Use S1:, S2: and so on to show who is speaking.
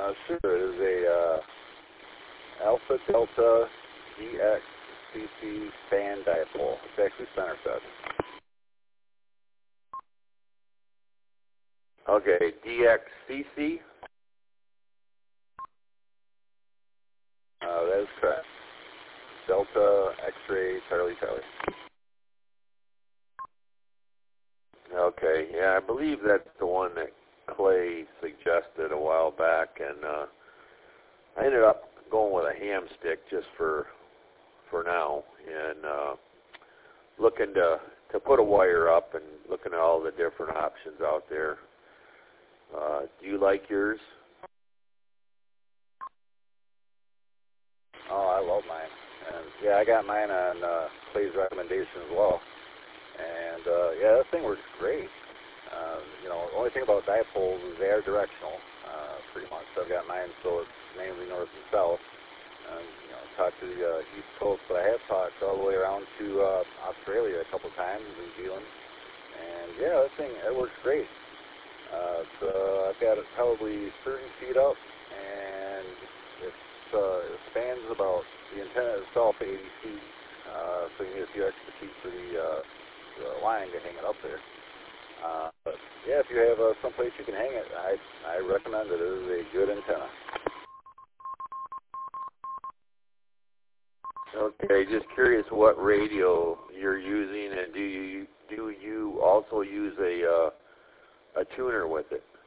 S1: Sure. It is a Alpha Delta DXCC band dipole. It's actually center set. Okay, DXCC. That is correct. Delta X-ray Charlie Charlie. Okay, yeah, I believe that's the one that Clay suggested a while back, and I ended up going with a ham stick just for now, and looking to put a wire up and looking at all the different options out there. Do you like yours? Oh, I love mine. And yeah, I got mine on Clay's recommendation as well. And yeah, that thing works great. The only thing about dipoles is they are directional, pretty much. So I've got mine so it's mainly north and south. Talked to the East Coast, but I have talked all the way around to Australia a couple times, New Zealand. And yeah, that thing, it works great. I've got it probably 30 feet up, and it spans about the antenna itself 80 feet, so you need a few extra feet for the line to hang it up there. But yeah, if you have someplace you can hang it, I recommend it. It is a good antenna. Okay, just curious what radio you're using, and do you also use a tuner with it?